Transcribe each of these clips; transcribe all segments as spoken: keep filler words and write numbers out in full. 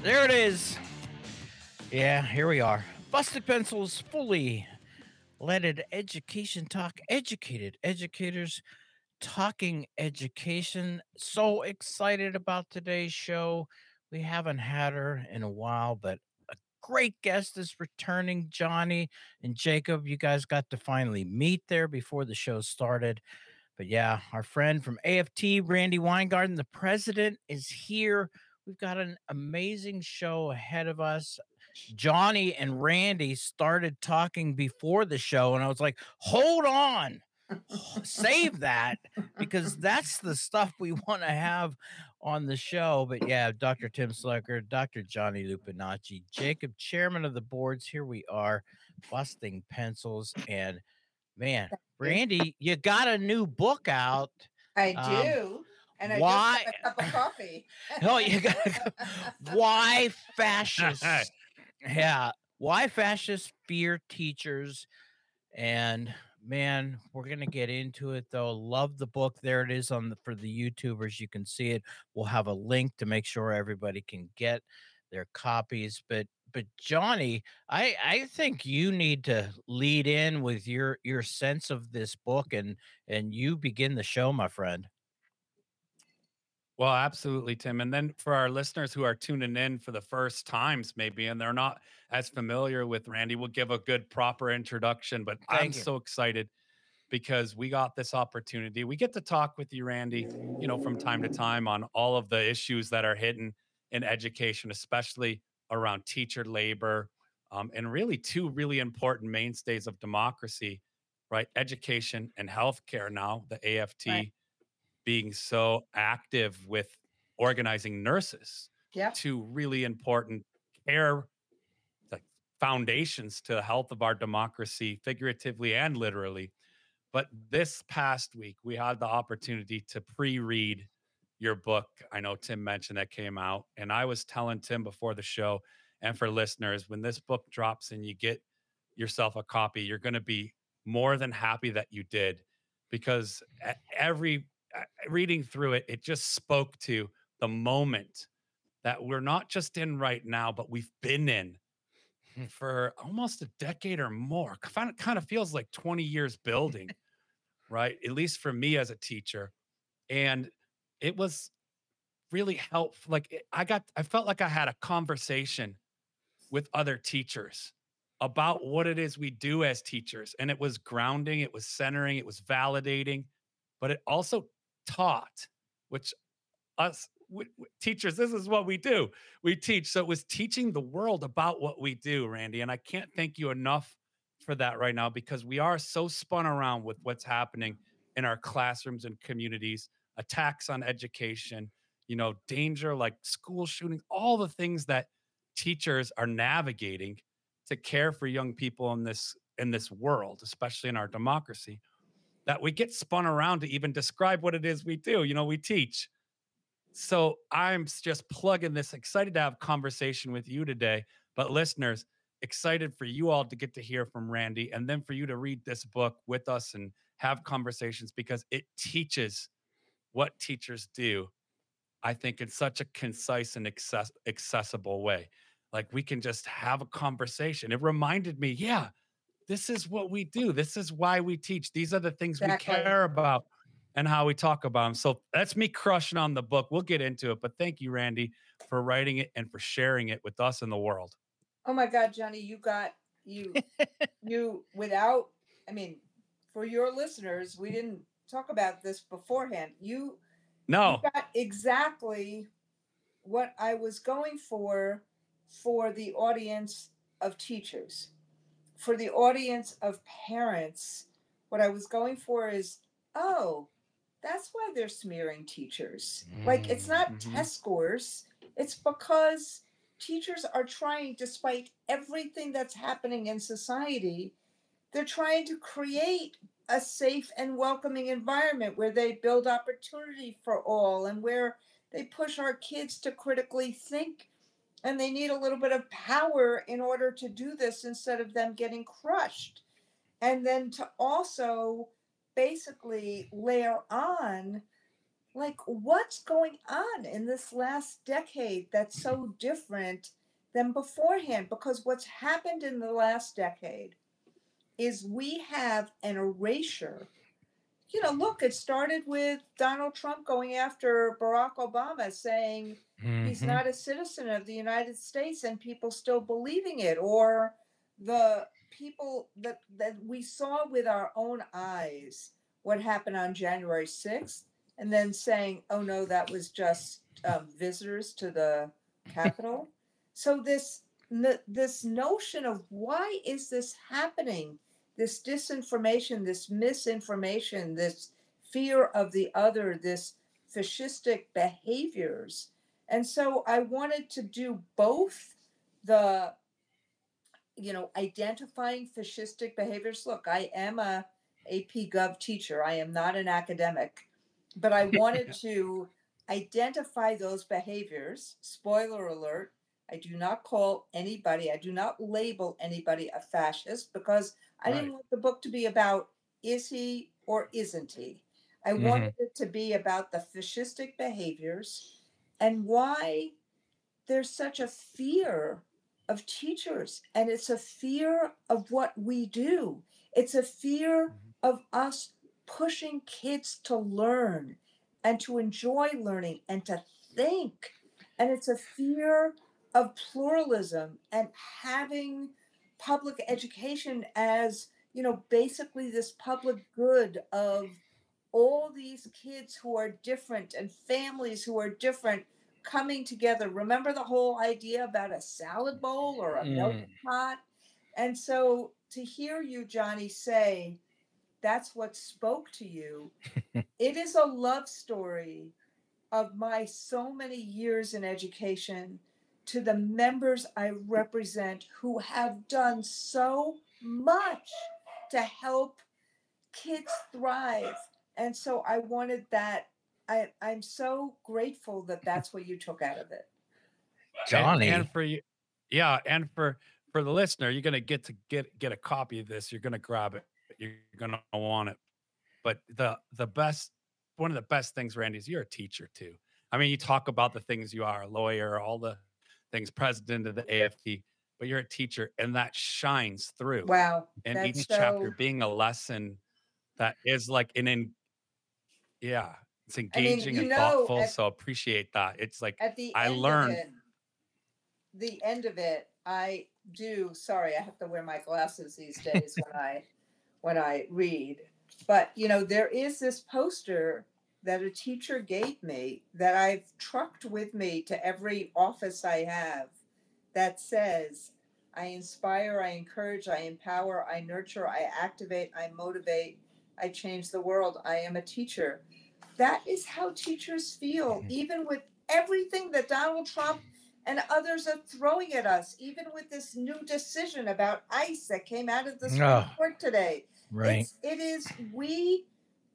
There it is. Yeah, here we are. Busted Pencils, fully leaded education talk, educated educators talking education. So excited about today's show. We haven't had her in a while, but a great guest is returning. Johnny and Jacob, you guys got to finally meet there before the show started. But yeah, our friend from A F T, Randy Weingarten, the president, is here. We've got an amazing show ahead of us. Johnny and Randy started talking before the show, and I was like, hold on, save that because that's the stuff we want to have on the show. But yeah, Doctor Tim Slucker, Doctor Johnny Lupinacci, Jacob, chairman of the boards. Here we are, busting pencils. And man, You. Randy, you got a new book out. I Um, do. And I why? just had a cup of coffee. Oh, you got why fascists? Yeah, why fascists fear teachers. And man, we're gonna get into it though. Love the book. There it is on the for the YouTubers. You can see it. We'll have a link to make sure everybody can get their copies. But but Johnny, I I think you need to lead in with your your sense of this book and and you begin the show, my friend. Well, absolutely, Tim. And then for our listeners who are tuning in for the first times, maybe, and they're not as familiar with Randy, we'll give a good, proper introduction. But I'm Thank you. so excited because we got this opportunity. We get to talk with you, Randy, you know, from time to time on all of the issues that are hidden in education, especially around teacher labor, um, and really two really important mainstays of democracy, right? Education and healthcare now, the A F T. Right. Being so active with organizing nurses Yep. to really important care like foundations to the health of our democracy, figuratively and literally. But this past week, we had the opportunity to pre-read your book. I know Tim mentioned that came out, and I was telling Tim before the show, and for listeners, when this book drops and you get yourself a copy, you're going to be more than happy that you did, because e- every uh, reading through it, it just spoke to the moment that we're not just in right now, but we've been in for almost a decade or more. Kind of, kind of feels like twenty years building, right? At least for me as a teacher. And it was really helpful. Like it- I got, I felt like I had a conversation with other teachers about what it is we do as teachers. And it was grounding, it was centering, it was validating, but it also taught, which us w- w- teachers, this is what we do. We teach. So it was teaching the world about what we do, Randy. And I can't thank you enough for that right now, because we are so spun around with what's happening in our classrooms and communities, attacks on education, you know, danger like school shootings, all the things that teachers are navigating to care for young people in this in this world, especially in our democracy, that we get spun around to even describe what it is we do. You know, we teach. So I'm s- just plugging this, excited to have conversation with you today. But listeners, excited for you all to get to hear from Randy, and then for you to read this book with us and have conversations, because it teaches what teachers do, I think, in such a concise and access- accessible way. Like we can just have a conversation. It reminded me, yeah, this is what we do. This is why we teach. These are the things we Exactly. care about and how we talk about them. So that's me crushing on the book. We'll get into it. But thank you, Randy, for writing it and for sharing it with us and the world. Oh my God, Johnny, you got you you without I mean, for your listeners, we didn't talk about this beforehand. You you No, got exactly what I was going for for the audience of teachers. For the audience of parents, what I was going for is, oh, that's why they're smearing teachers. Like, it's not Mhm. test scores, it's because teachers are trying, despite everything that's happening in society, they're trying to create a safe and welcoming environment where they build opportunity for all and where they push our kids to critically think. And they need a little bit of power in order to do this instead of them getting crushed. And then to also basically layer on like, what's going on in this last decade that's so different than beforehand? Because what's happened in the last decade is we have an erasure. You know, look, it started with Donald Trump going after Barack Obama, saying he's Hmm. not a citizen of the United States, and people still believing it, or the people that that we saw with our own eyes what happened on January sixth, and then saying, "Oh no, that was just um, visitors to the Capitol." So this n- this notion of why is this happening, this disinformation, this misinformation, this fear of the other, this fascistic behaviors. And so I wanted to do both the, you know, identifying fascistic behaviors. Look, I am a A P Gov teacher, I am not an academic, but I wanted to identify those behaviors. Spoiler alert, I do not call anybody, I do not label anybody a fascist because I Right. didn't want the book to be about is he or isn't he. I Hmm. wanted it to be about the fascistic behaviors and why there's such a fear of teachers, and it's a fear of what we do. It's a fear Mhm. of us pushing kids to learn and to enjoy learning and to think. And it's a fear of pluralism and having public education as, you know, basically this public good of all these kids who are different and families who are different coming together. Remember the whole idea about a salad bowl or a Mm. melting pot? And so to hear you, Johnny, say that's what spoke to you, it is a love story of my so many years in education to the members I represent who have done so much to help kids thrive. And so I wanted that. I, I'm so grateful that that's what you took out of it. And and Johnny. for you, yeah, and for for the listener, you're gonna get to get get a copy of this. You're gonna grab it. You're gonna want it. But the the best one of the best things, Randy, is you're a teacher too. I mean, you talk about the things you are, a lawyer, all the things, president of the A F T, but you're a teacher, and that shines through Wow, in that's each chapter, so. being a lesson that is like an in yeah, it's I mean, engaging you and know, thoughtful. at So appreciate that. It's like at the I end of learned. it, the end of it, I do. Sorry, I have to wear my glasses these days when I when I read. But you know, there is this poster that a teacher gave me that I've trucked with me to every office I have that says, I inspire, I encourage, I empower, I nurture, I activate, I motivate, I change the world. I am a teacher. That is how teachers feel, even with everything that Donald Trump and others are throwing at us, even with this new decision about ICE that came out of the Supreme Oh, Court today. right. It's it is we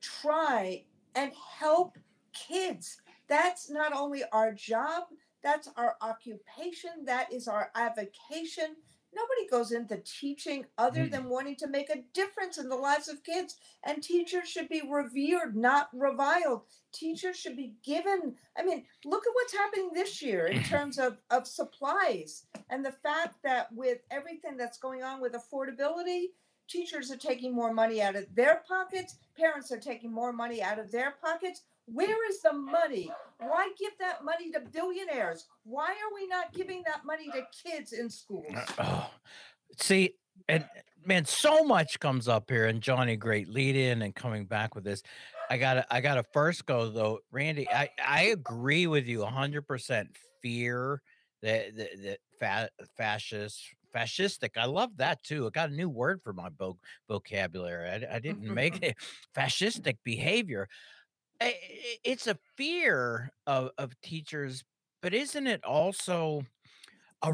try and help kids. That's not only our job, that's our occupation, that is our avocation. Nobody goes into teaching other Mm. than wanting to make a difference in the lives of kids. And teachers should be revered, not reviled. Teachers should be given. I mean, look at what's happening this year in terms of, of supplies and the fact that with everything that's going on with affordability, teachers are taking more money out of their pockets, parents are taking more money out of their pockets. Where is the money? Why give that money to billionaires? Why are we not giving that money to kids in Uh, schools? Oh, see, and man, so much comes up here, and Johnny, great lead in and coming back with this. I gotta, I gotta first go though, Randy. I I agree with you a hundred percent. Fear, that the the fa- fascist, fascistic. I love that too. I got a new word for my vo- vocabulary. I, I didn't make it fascistic behavior. I- I- It's a fear of of teachers, but isn't it also a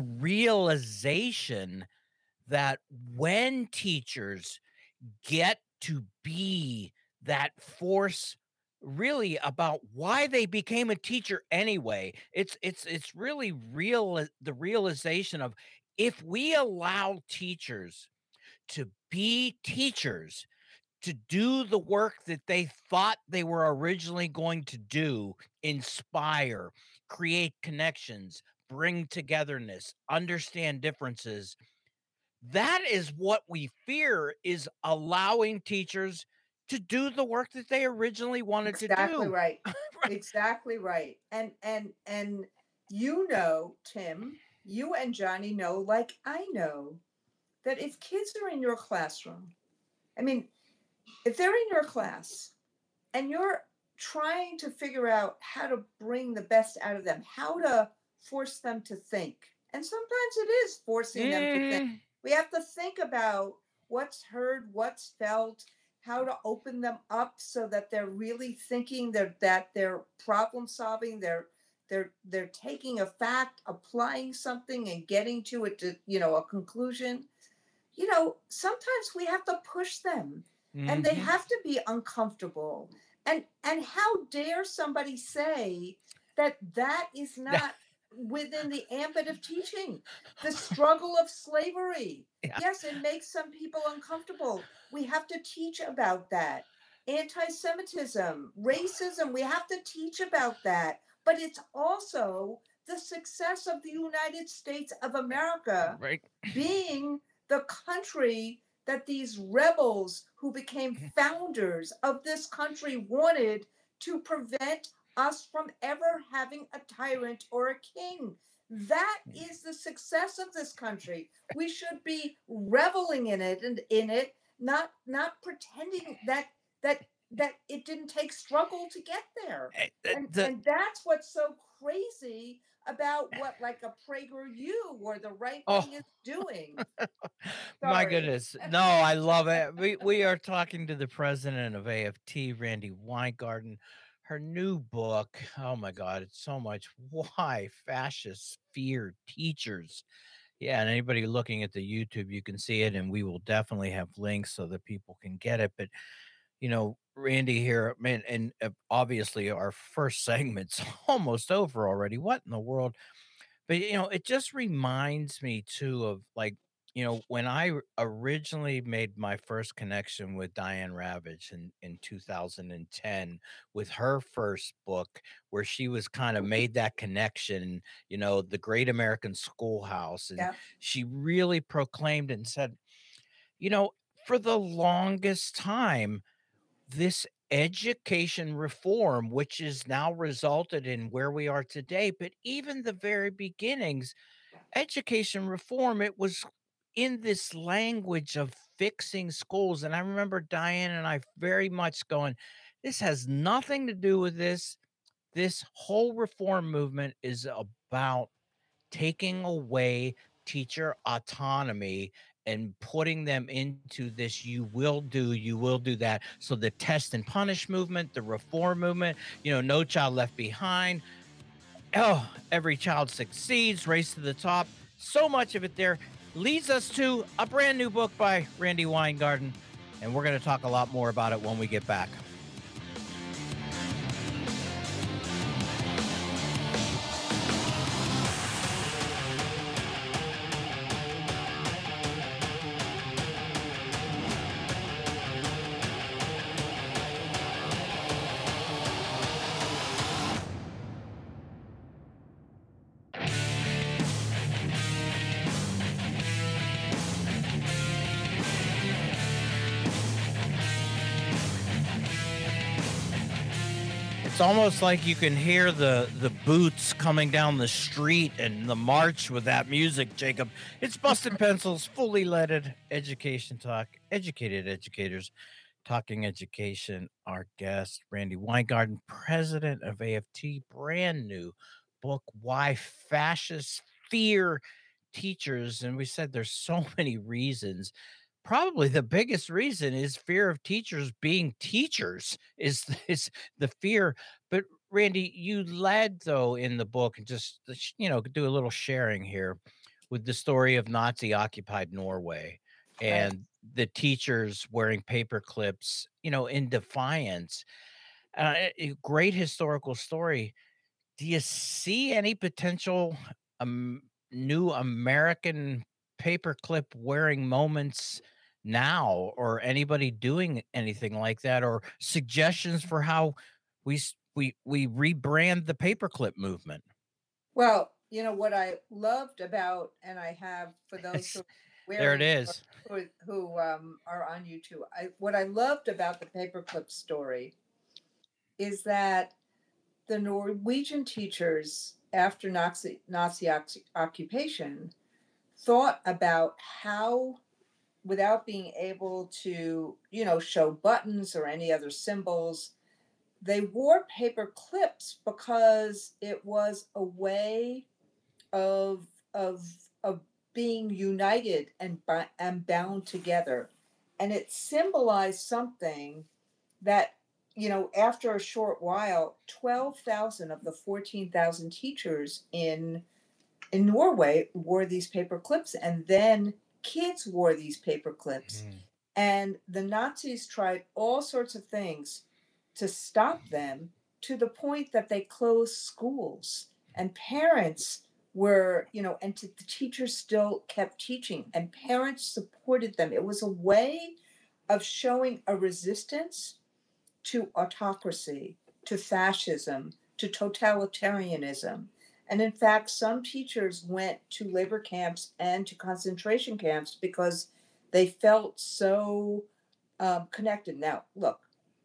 realization that when teachers get to be that force really about why they became a teacher anyway, it's it's it's really real, the realization of if we allow teachers to be teachers, to do the work that they thought they were originally going to do, inspire, create connections, bring togetherness, understand differences. That is what we fear, is allowing teachers to do the work that they originally wanted to Exactly do. right. Exactly right. And and and you know, Tim, you and Johnny know, like I know, that if kids are in your classroom, I mean, if they're in your class and you're trying to figure out how to bring the best out of them, how to force them to think. And sometimes it is forcing them to think. Mhm. We have to think about what's heard, what's felt, how to open them up so that they're really thinking, that that they're problem solving, they're they're they're taking a fact, applying something and getting to it to, you know, a conclusion. You know, sometimes we have to push them and they Mhm. have to be uncomfortable. And and how dare somebody say that that is not within the ambit of teaching? The struggle of slavery. Yeah. Yes, it makes some people uncomfortable. We have to teach about that. Anti-Semitism, racism, we have to teach about that. But it's also the success of the United States of America Right. being the country that these rebels who became founders of this country wanted to prevent us from ever having a tyrant or a king. That is the success of this country. We should be reveling in it and in it, not not pretending that that that it didn't take struggle to get there. Eh, eh, And the and that's what's so crazy about what like a PragerU or the right Oh, wing is doing. my Sorry. goodness. No, I love it. We we are talking to the president of A F T, Randy Weingarten. Her new book, oh my God, it's so much. Why fascists fear teachers. Yeah, and anybody looking at the YouTube, you can see it, and we will definitely have links so that people can get it. But you know, Randy here, man, and uh, obviously our first segment's almost over already. What in the world? But, you know, it just reminds me too of like, you know, when I r- originally made my first connection with Diane Ravitch in, in two thousand ten with her first book, where she was kind of made that connection, you know, the Great American Schoolhouse. And Yeah. she really proclaimed and said, you know, for the longest time, this education reform, which is now resulted in where we are today, but even the very beginnings, education reform, it was in this language of fixing schools. And I remember Diane and I very much going, this has nothing to do with this. This whole reform movement is about taking away teacher autonomy and putting them into this you will do you will do that. So the test and punish movement, the reform movement, you know, no child left behind, oh, every child succeeds, race to the top, so much of it there leads us to a brand new book by Randy Weingarten, and we're going to talk a lot more about it when we get back. It's almost like you can hear the the boots coming down the street and the march with that music, Jacob. It's Busted Pencils, fully leaded education talk, educated educators talking education. Our guest, Randy Weingarten, president of A F T, brand new book, Why Fascists Fear Teachers. And we said there's so many reasons. Probably the biggest reason is fear of teachers being teachers is is the fear. But Randy, you led though in the book and just uh, sh- you know do a little sharing here with the story of Nazi occupied Norway Right. and the teachers wearing paper clips, you know, in defiance. Uh, a a great historical story. Do you see any potential um, new American paperclip wearing moments now, or anybody doing anything like that, or suggestions for how we s- we we rebrand the paperclip movement. Well, you know what I loved about, and I have for those who It's- are there it wearing or is. who, who um, are on YouTube, I, what I loved about the paperclip story is that the Norwegian teachers, after Nazi, Nazi ox- occupation, thought about how, without being able to, you know, show buttons or any other symbols, they wore paper clips because it was a way of of of being united and bi- and bound together, and it symbolized something that, you know, after a short while, twelve thousand of the fourteen thousand teachers in in Norway wore these paper clips, and then kids wore these paper clips, Mm. and the Nazis tried all sorts of things to stop them, to the point that they closed schools, and parents were, you know, and t- the teachers still kept teaching, and parents supported them. It was a way of showing a resistance to autocracy, to fascism, to totalitarianism. And in fact, some teachers went to labor camps and to concentration camps because they felt so um, connected. Now, look,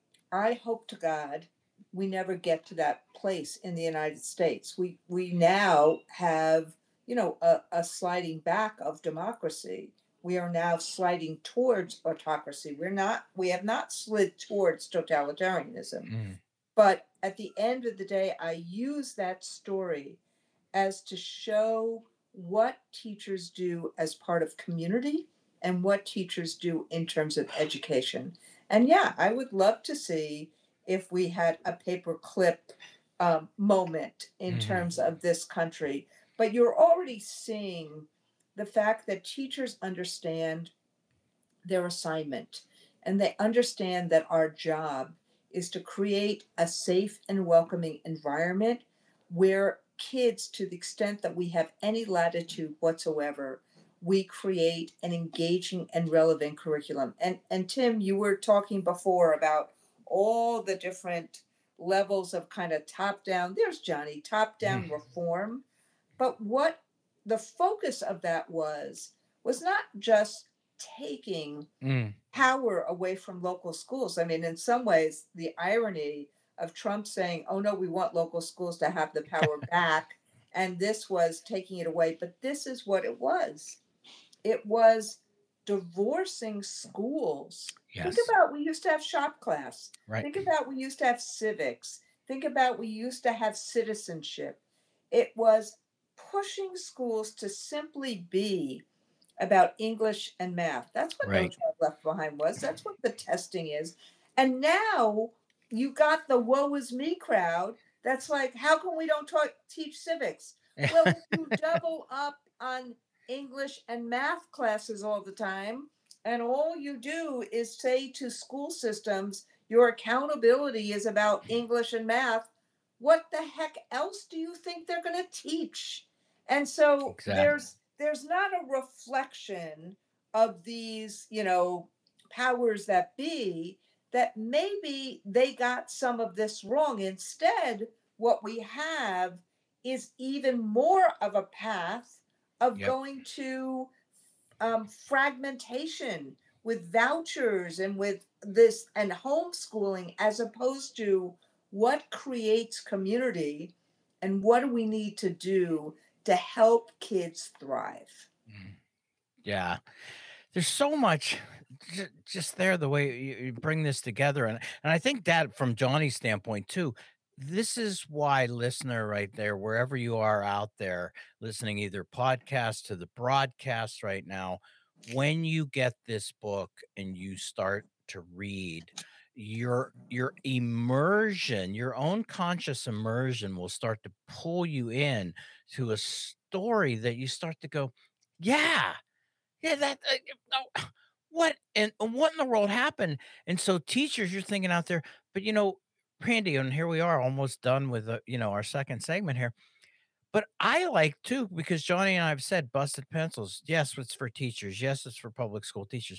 I hope to God we never get to that place in the United States. We we now have, you know, a, a sliding back of democracy. We are now sliding towards autocracy. We're not we have not slid towards totalitarianism. Mm. But at the end of the day, I use that story as to show what teachers do as part of community and what teachers do in terms of education. And yeah, I would love to see if we had a paperclip um, moment in Mhm. terms of this country. But you're already seeing the fact that teachers understand their assignment, and they understand that our job is to create a safe and welcoming environment where kids, to the extent that we have any latitude whatsoever, we create an engaging and relevant curriculum. And and Tim, you were talking before about all the different levels of kind of top down, there's Johnny, top Mm. down reform. But what the focus of that was was not just taking Mm. power away from local schools. I mean, in some ways, the irony of Trump saying, "Oh no, we want local schools to have the power back," and this was taking it away. But this is what it was. It was divorcing schools. Think Yes. about, we used to have shop class. Right. Think about, we used to have civics. Think about, we used to have citizenship. It was pushing schools to simply be about English and math. That's what No Right. Child Left Behind was. That's what the testing is. And now you got the woe is me crowd that's like, how come we don't talk, teach civics? Well, if you double up on English and math classes all the time, and all you do is say to school systems, your accountability is about English and math, what the heck else do you think they're going to teach? And so Exactly. there's there's not a reflection of these, you know, powers that be, that maybe they got some of this wrong. Instead, what we have is even more of a path of Yep. going to um, fragmentation with vouchers and with this and homeschooling, as opposed to what creates community and what do we need to do to help kids thrive. Mm. Yeah. There's so much ju- just there the way you, you bring this together, and and I think that from Johnny's standpoint too, this is why, listener, right there, wherever you are out there listening, either podcast to the broadcast right now, when you get this book and you start to read, your your immersion, your own conscious immersion will start to pull you in to a story that you start to go, yeah, yeah, that uh, uh, oh, what and and what in the world happened? And so teachers, you're thinking out there, but you know, Randy, and here we are almost done with uh, you know, our second segment here. But I like too, because Johnny and I have said busted pencils. Yes, it's for teachers. Yes, it's for public school teachers.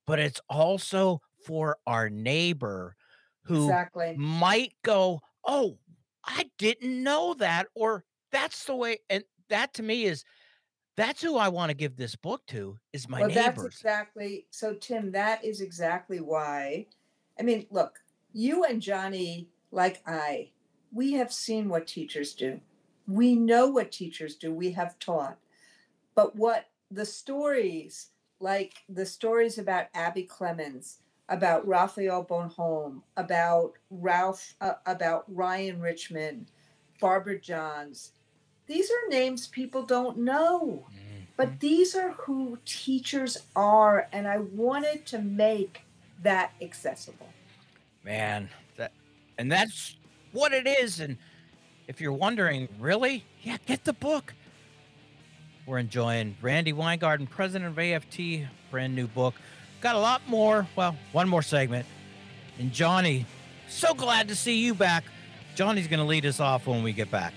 but it's also for our neighbor who Exactly. might go, "Oh, I didn't know that," or "That's the way," and that to me is that's who I wanna give this book to, is my Well, that's neighbors. exactly so, Tim, that is exactly why. I mean, look, you and Johnny, like I, we have seen what teachers do. We know what teachers do. We have taught. But what the stories, like the stories about Abby Clemens, about Raphael Bonhomme, about Ralph, uh, about Ryan Richmond, Barbara Johns, these are names people don't know. But Mhm. these are who teachers are, and I wanted to make that accessible. Man, that and that's what it is, and if you're wondering, "Really?" Yeah, get the book. We're enjoying Randy Weingarten, president of A F T, brand new book. Got a lot more, well, one more segment. And Johnny, so glad to see you back. Johnny's gonna lead us off when we get back.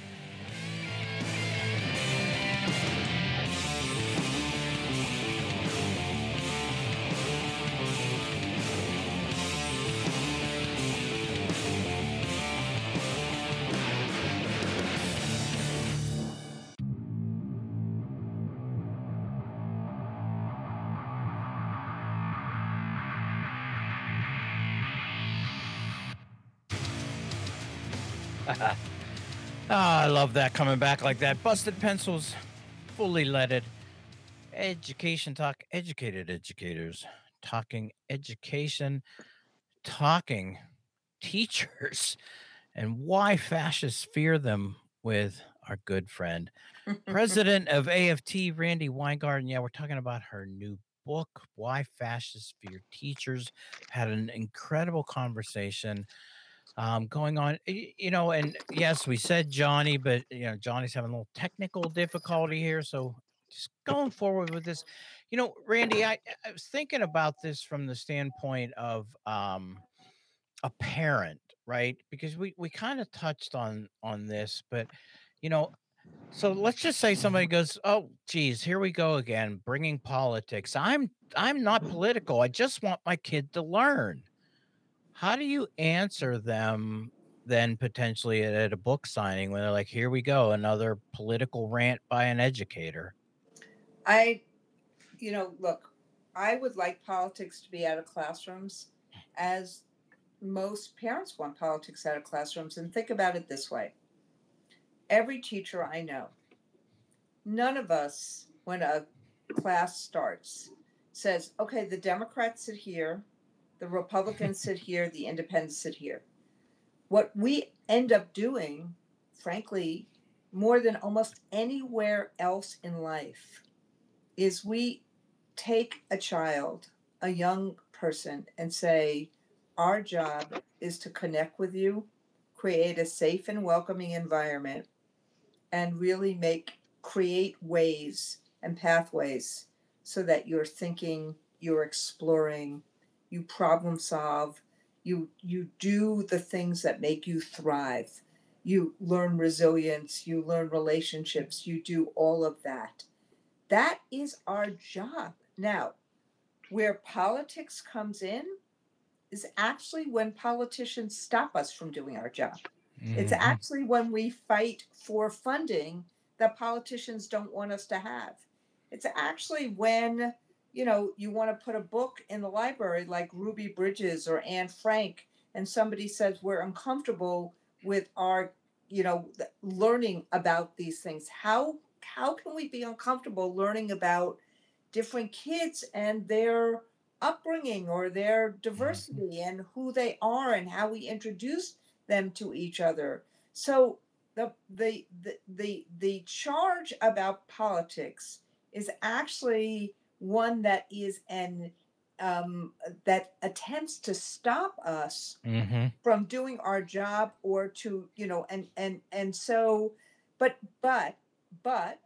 Ah, I love that coming back like that. Busted Pencils, fully leaded. Education talk, educated educators, talking education, talking teachers, and why fascists fear them with our good friend, president of A F T, Randy Weingarten. Yeah, we're talking about her new book, Why Fascists Fear Teachers. Had an incredible conversation um, going on. Y- You know, and yes, we said Johnny, but you know, Johnny's having a little technical difficulty here. So just going forward with this, you know, Randy, I, I was thinking about this from the standpoint of um, a parent, right? Because we we kind of touched on on this, but you know, so let's just say somebody goes, "Oh, geez, here we go again, bringing politics. I'm I'm not political. I just want my kid to learn." How do you answer them then potentially at, at a book signing when they're like, "Here we go, another political rant by an educator." I, you know, look, I would like politics to be out of classrooms, as most parents want politics out of classrooms. And think about it this way: every teacher I know, none of us, when a class starts, says, okay, the Democrats sit here, the Republicans sit here, the Independents sit here. What we end up doing, frankly, more than almost anywhere else in life, is we take a child, a young person, and say, our job is to connect with you, create a safe and welcoming environment, and really make create ways and pathways so that you're thinking, you're exploring, you problem solve, you you do the things that make you thrive. You learn resilience, you learn relationships, you do all of that. That is our job. Now, where politics comes in is actually when politicians stop us from doing our job. It's Mhm. actually when we fight for funding that politicians don't want us to have. It's actually when, you know, you want to put a book in the library like Ruby Bridges or Anne Frank, and somebody says we're uncomfortable with our, you know, learning about these things. How how can we be uncomfortable learning about different kids and their upbringing or their Mhm. diversity and who they are and how we introduce them to each other? So the the the the, the charge about politics is actually one that is an um, that attempts to stop us Mhm. from doing our job or to, you know, and and and so but but but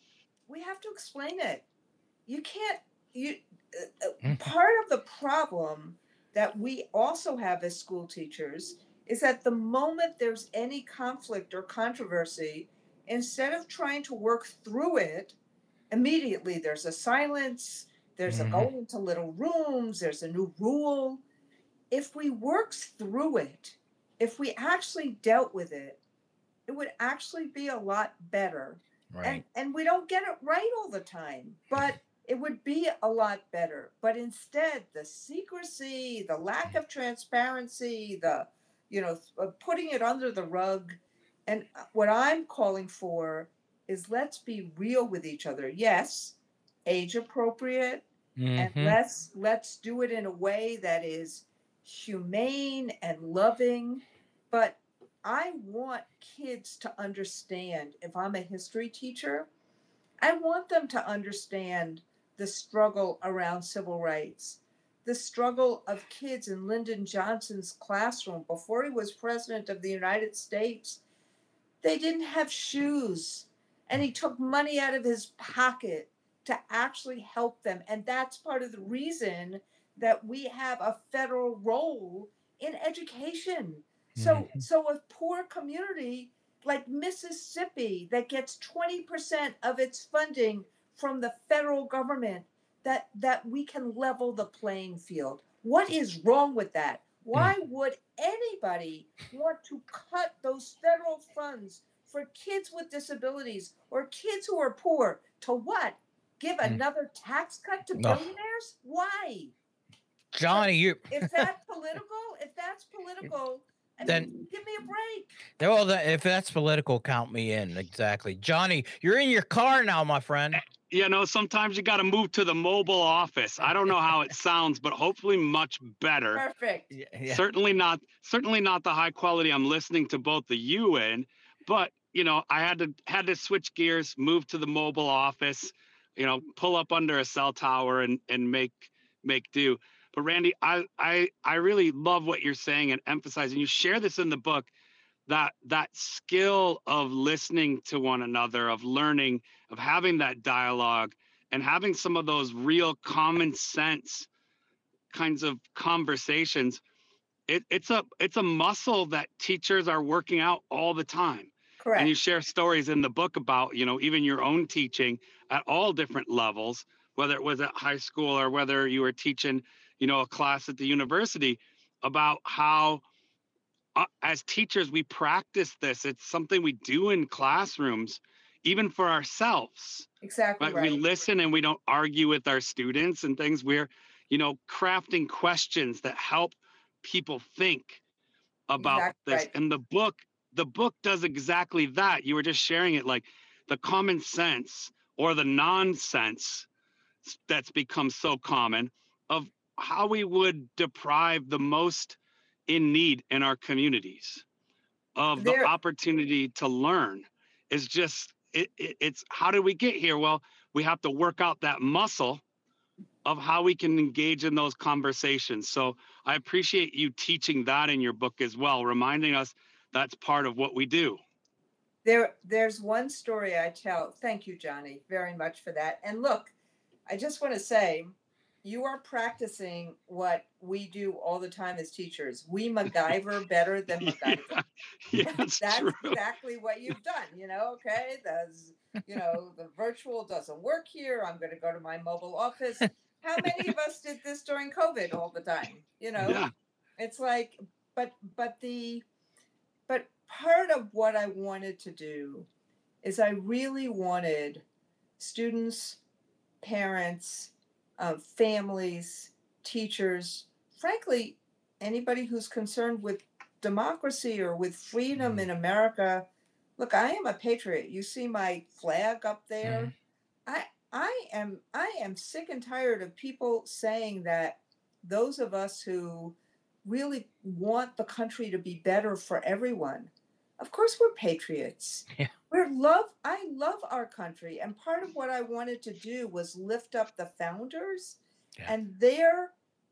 we have to explain it. You can't you uh, uh, Mhm. part of the problem that we also have as school teachers is that the moment there's any conflict or controversy, instead of trying to work through it, immediately there's a silence, There's a Mhm. going into little rooms, there's a new rule. If we worked through it, if we actually dealt with it, it would actually be a lot better. And Right. and we don't get it right all the time, but it would be a lot better. But instead, the secrecy, the lack of transparency, the you know, uh, putting it under the rug, and uh, what I'm calling for is let's be real with each other. Yes, age appropriate, and Mhm. let's let's do it in a way that is humane and loving, but I want kids to understand. If I'm a history teacher, I want them to understand the struggle around civil rights, the struggle of kids in Lyndon Johnson's classroom before he was president of the United States. They didn't have shoes, and he took money out of his pocket to actually help them. And that's part of the reason that we have a federal role in education. So, Mhm. so a poor community like Mississippi that gets twenty percent of its funding from the federal government, that that we can level the playing field. What is wrong with that? Mm. Why would anybody want to cut those federal funds for kids with disabilities or kids who are poor? To what? Give Mm. another tax cut to Oh, billionaires? Why? So Johnny, you if that's political, if that's political, I then mean, give me a break. well, that, if that's political, count me in. Exactly. Johnny, you're in your car now, my friend. You know, sometimes you got to move to the mobile office. I don't know how it sounds, but hopefully much better. Perfect. Yeah. Yeah. Certainly not, certainly not the high quality I'm listening to both of you in, but you know, I had to had to switch gears, move to the mobile office, you know, pull up under a cell tower and and make make do. But Randy, I I I really love what you're saying and emphasizing. You share this in the book, that that skill of listening to one another, of learning, of having that dialogue, and having some of those real common sense kinds of conversations. It, it's a it's a muscle that teachers are working out all the time. And you Correct. share stories in the book about, you know, even your own teaching at all different levels, whether it was at high school or whether you were teaching, you know, a class at the university, about how uh, as teachers we practice this. It's something we do in classrooms, even for ourselves, Exactly right? We right. listen and we don't argue with our students and things. We're, you know, crafting questions that help people think about Exactly this. right. And the book, the book does exactly that. You were just sharing it, like the common sense or the nonsense that's become so common of how we would deprive the most in need in our communities of the There opportunity to learn. Is just it, it, it's how did we get here? Well, we have to work out that muscle of how we can engage in those conversations. So I appreciate you teaching that in your book as well, reminding us that's part of what we do. there there's one story I tell. Thank you, Johnny, very much for that. And look, I just want to say, you are practicing what we do all the time as teachers. We MacGyver better than Yeah, MacGyver. yeah, it's That's true. exactly what you've done. You know, okay, there's, you know, the virtual doesn't work here. I'm going to go to my mobile office. How many of us did this during COVID all the time? You know, Yeah, it's like, but, but the, but part of what I wanted to do is I really wanted students, parents, uh, families, teachers, frankly, anybody who's concerned with democracy or with freedom Mm. in America. Look, I am a patriot. You see my flag up there. Mhm. I I am I am sick and tired of people saying that those of us who really want the country to be better for everyone. Of course we're patriots. Yeah. We're love I love our country, and part of what I wanted to do was lift up the founders Yeah. and their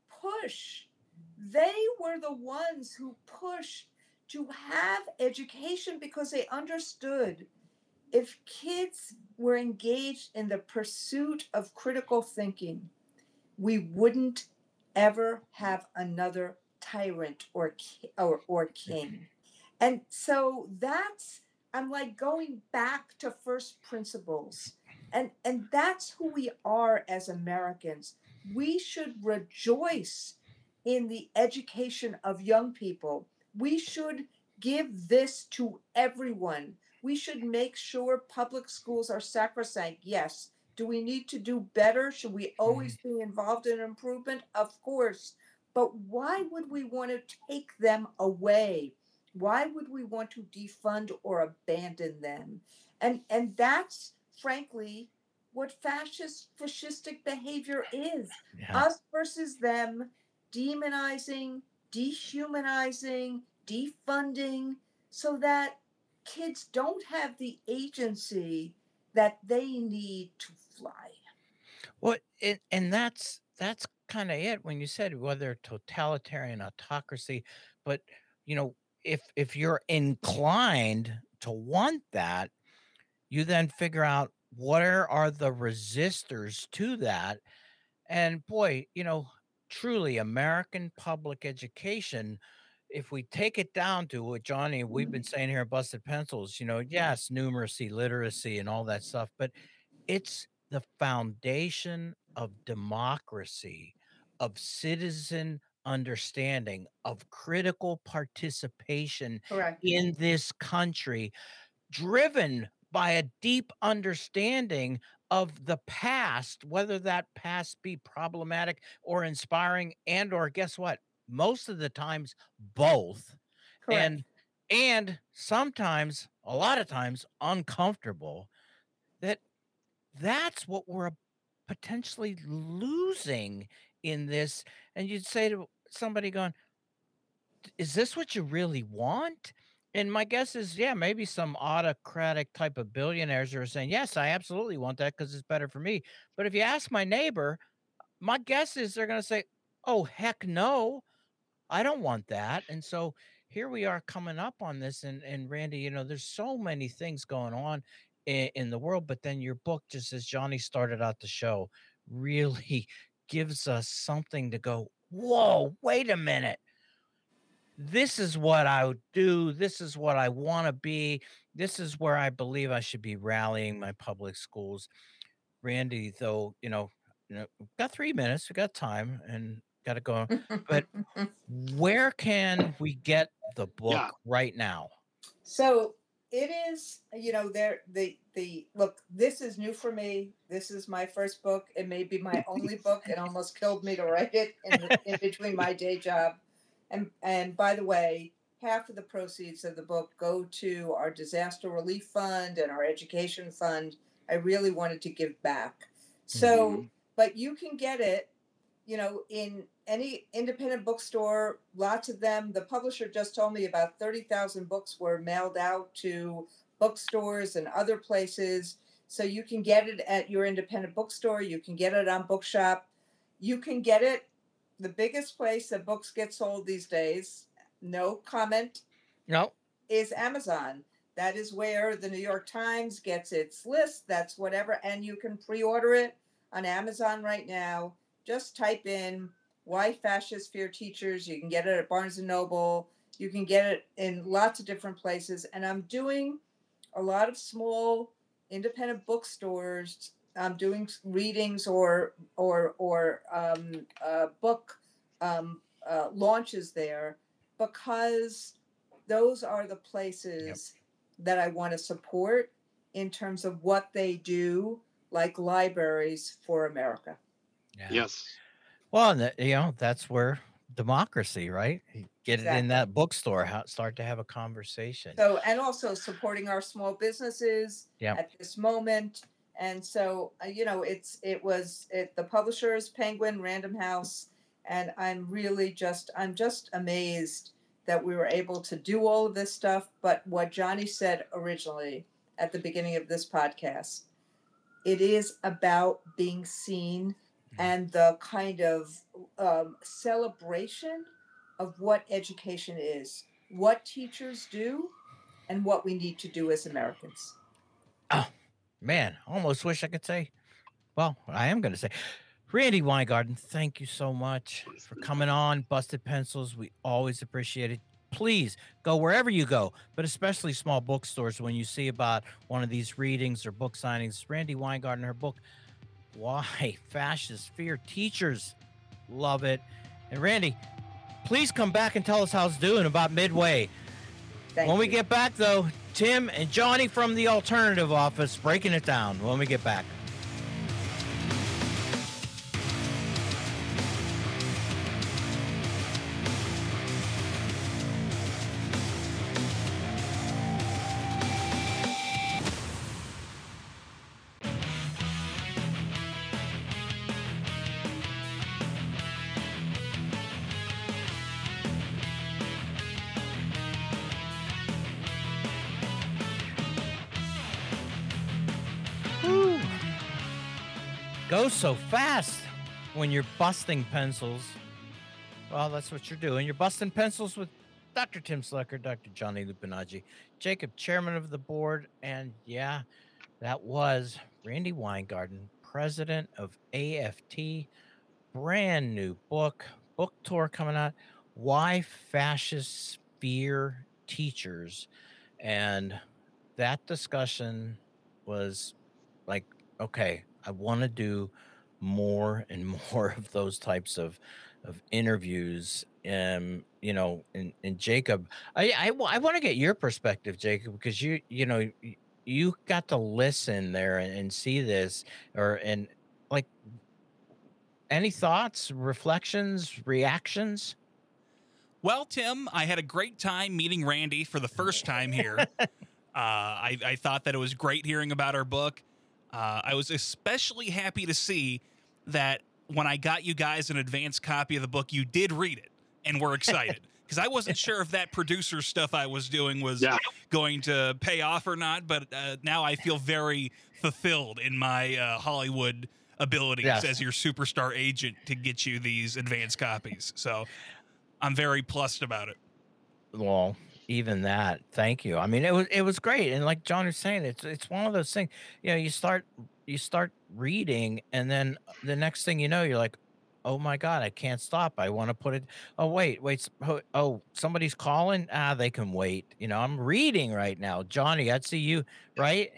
push. They were the ones who pushed to have education because they understood if kids were engaged in the pursuit of critical thinking, we wouldn't ever have another tyrant or or, or king. And so that's, I'm like going back to first principles. And and that's who we are as Americans. We should rejoice in the education of young people. We should give this to everyone. We should make sure public schools are sacrosanct. Yes. Do we need to do better? Should we Mhm. always be involved in improvement? Of course. But why would we want to take them away? Why would we want to defund or abandon them? And and that's frankly what fascist fascistic behavior is. Yeah. Us versus them, demonizing, dehumanizing, defunding, so that kids don't have the agency that they need to fly. Well, and, and that's that's kind of it when you said whether totalitarian autocracy, but you know, if if you're inclined to want that, you then figure out what are, are the resistors to that. And boy, you know, truly American public education, if we take it down to what Johnny, we've been saying here at Busted Pencils, you know, yes, numeracy, literacy, and all that stuff, but it's the foundation of democracy, of citizen understanding, of critical participation Correct. in this country, driven by a deep understanding of the past, whether that past be problematic or inspiring, and or guess what? Most of the times, both. Correct. And and sometimes, a lot of times, uncomfortable. That that's what we're potentially losing in this. And you'd say to somebody going, is this what you really want? And my guess is, yeah, maybe some autocratic type of billionaires are saying, yes, I absolutely want that because it's better for me. But if you ask my neighbor, my guess is they're going to say, oh, heck no, I don't want that. And so here we are coming up on this. And, and Randy, you know, there's so many things going on in, in the world. But then your book, just as Johnny started out the show, really gives us something to go, whoa, wait a minute, this is what I would do. This is what I want to be. This is where I believe I should be rallying my public schools. Randy, though, you know, you know, we've got three minutes, we got time and got to go. But where can we get the book Yeah. right now? So it is, you know, there the the look, this is new for me. This is my first book. It may be my only book. It almost killed me to write it in the, in between my day job. And and by the way, half of the proceeds of the book go to our disaster relief fund and our education fund. I really wanted to give back. So, Mhm. but you can get it, you know, in any independent bookstore, lots of them. The publisher just told me about thirty thousand books were mailed out to bookstores and other places. So you can get it at your independent bookstore. You can get it on Bookshop. You can get it the biggest place that books get sold these days, no comment, No. is Amazon. That is where the New York Times gets its list. That's whatever. And you can pre order it on Amazon right now. Just type in Why Fascists Fear Teachers. You can get it at Barnes and Noble. You can get it in lots of different places. And I'm doing a lot of small independent bookstores. I'm doing readings or or or um, uh, book um, uh, launches there because those are the places yep. that I want to support in terms of what they do, like libraries for America. Yeah. Yes. Well, and that, you know, that's where democracy, right? Get Exactly. it in that bookstore, ha- start to have a conversation. So, and also supporting our small businesses yep. at this moment. And so, uh, you know, it's it was it, the publishers, Penguin, Random House, and I'm really just I'm just amazed that we were able to do all of this stuff. But what Johnny said originally at the beginning of this podcast, it is about being seen mm-hmm. and the kind of um, celebration of what education is, what teachers do, and what we need to do as Americans. Oh, man, almost wish I could say, well, I am going to say, Randy Weingarten, thank you so much for coming on Busted Pencils. We always appreciate it. please go wherever you go, but especially small bookstores when you see about one of these readings or book signings. Randi Weingarten, her book, Why Fascists Fear Teachers. Love it. And Randi, please come back and tell us how it's doing about Midway. Thank when we you. get back, though, Tim and Johnny from the Alternative Office breaking it down when we get back. Goes so fast when you're busting pencils. Well, that's what you're doing. You're busting pencils with Doctor Tim Slecker, Doctor Johnny Lupinaggi, Jacob, chairman of the board, and yeah, that was Randi Weingarten, president of A F T. Brand new book, book tour coming out. Why Fascists Fear Teachers. And that discussion was like, okay, I want to do more and more of those types of of interviews. Um, you know, and, and Jacob, I I, I want to get your perspective, Jacob, because you you know you, you got to listen there and, and see this, or and like any thoughts, reflections, reactions? Well, Tim, I had a great time meeting Randi for the first time here. uh, I, I thought that it was great hearing about her book. Uh, I was especially happy to see that when I got you guys an advanced copy of the book, you did read it and were excited. Because I wasn't sure if that producer stuff I was doing was Yeah. going to pay off or not, but uh, now I feel very fulfilled in my uh, Hollywood abilities Yes. as your superstar agent to get you these advanced copies. So I'm very plussed about it. Well, even that, thank you. I mean, it was it was great, and like John was saying, it's it's one of those things. You know, you start you start reading, and then the next thing you know, you're like, oh my God, I can't stop. I want to put it. Oh wait, wait. Oh, oh, somebody's calling. Ah, they can wait. You know, I'm reading right now, Johnny. I'd see you, right?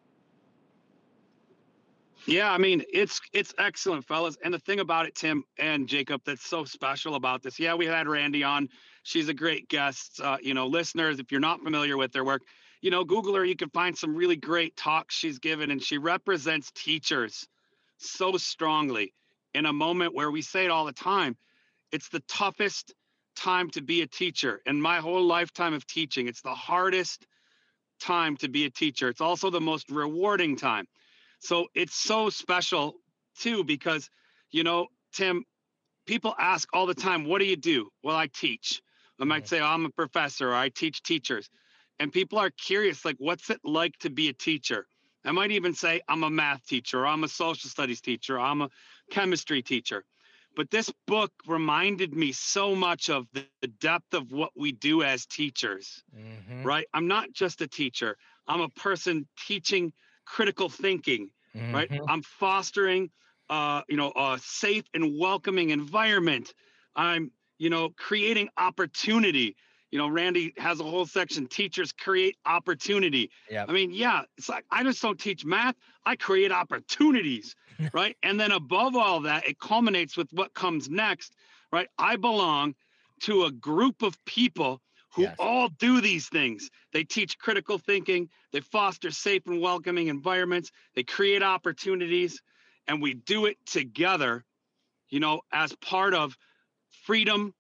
Yeah, I mean, it's it's excellent, fellas. And the thing about it, Tim and Jacob, that's so special about this. Yeah, we had Randi on. She's a great guest. Uh, you know, listeners, if you're not familiar with their work, you know, Google her. You can find some really great talks she's given, and she represents teachers so strongly in a moment where we say it all the time. It's the toughest time to be a teacher. In my whole lifetime of teaching, it's the hardest time to be a teacher. It's also the most rewarding time. So it's so special too, because, you know, Tim, people ask all the time, what do you do? Well, I teach. I might say, oh, I'm a professor, or I teach teachers. And people are curious, like, what's it like to be a teacher? I might even say, I'm a math teacher, or I'm a social studies teacher, or I'm a chemistry teacher. But this book reminded me so much of the, the depth of what we do as teachers, Mm-hmm. right? I'm not just a teacher. I'm a person teaching critical thinking, right? Mhm. I'm fostering, uh, you know, a safe and welcoming environment. I'm, you know, creating opportunity. You know, Randi has a whole section, teachers create opportunity. Yep. I mean, yeah, it's like, I just don't teach math. I create opportunities, right? And then above all that, it culminates with what comes next, right? I belong to a group of people who Yes. all do these things. They teach critical thinking, they foster safe and welcoming environments, they create opportunities, and we do it together, you know, as part of freedom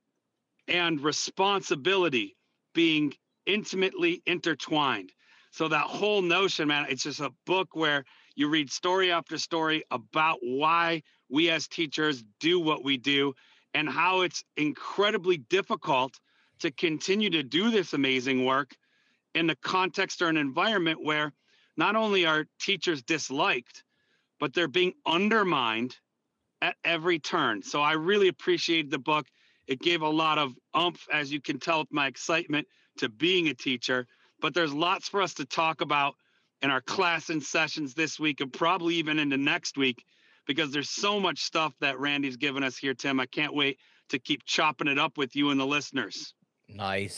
and responsibility being intimately intertwined. So that whole notion, man, it's just a book where you read story after story about why we as teachers do what we do and how it's incredibly difficult to continue to do this amazing work in the context or an environment where not only are teachers disliked, but they're being undermined at every turn. So I really appreciated the book. It gave a lot of oomph, as you can tell with my excitement, to being a teacher. But there's lots for us to talk about in our class and sessions this week, and probably even into next week, because there's so much stuff that Randi's given us here, Tim. I can't wait to keep chopping it up with you and the listeners. Nice.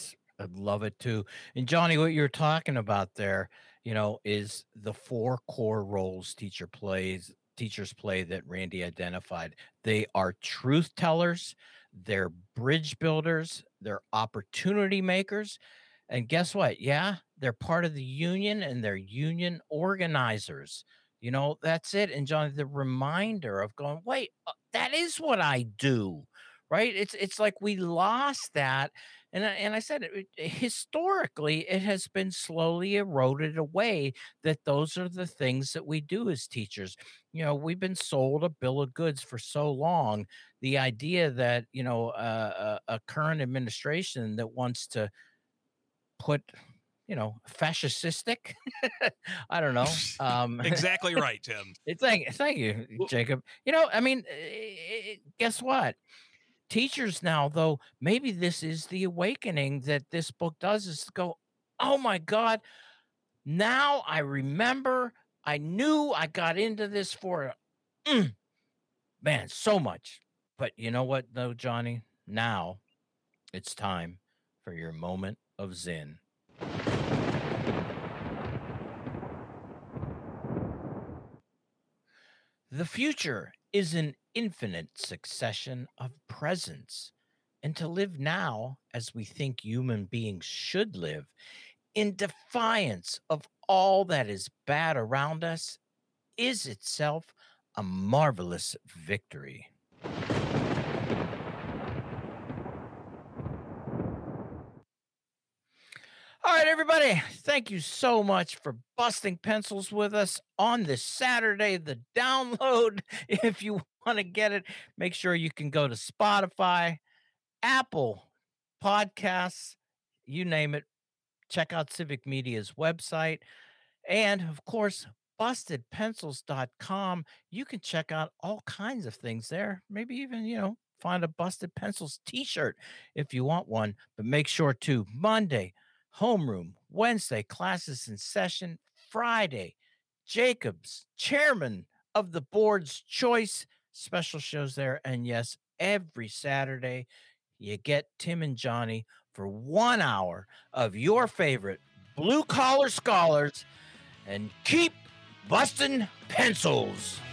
I love it too. And Johnny, what you're talking about there, you know, is the four core roles teacher plays, teachers play that Randy identified. They are truth tellers, they're bridge builders, they're opportunity makers. And guess what? Yeah, they're part of the union and they're union organizers. You know, that's it. And Johnny, the reminder of going, wait, uh, that is what I do, right? It's it's like we lost that, and I, and I said it, it- historically, it has been slowly eroded away. That those are the things that we do as teachers. You know, we've been sold a bill of goods for so long. The idea that you know uh, a, a current administration that wants to put you know fascistic, I don't know. Um, Exactly right, Tim. thank thank you, Well, Jacob. You know, I mean, eh, guess what? Teachers now, though, maybe this is the awakening that this book does is to go, oh my God, now I remember, I knew I got into this for, mm, man, so much. But you know what, though, Johnny? Now it's time for your moment of Zen. The future is an infinite succession of presents. And to live now as we think human beings should live, in defiance of all that is bad around us, is itself a marvelous victory. All right, everybody. Thank you so much for busting pencils with us on this Saturday. The download, if you want to get it, make sure you can go to Spotify, Apple Podcasts, you name it. Check out Civic Media's website. And of course, busted pencils dot com. You can check out all kinds of things there. Maybe even, you know, find a Busted Pencils t shirt if you want one. But make sure to Monday, homeroom, Wednesday, classes in session, Friday, Jacob's chairman of the board's choice special shows there. And yes, every Saturday, you get Tim and Johnny for one hour of your favorite blue collar scholars and keep busting pencils.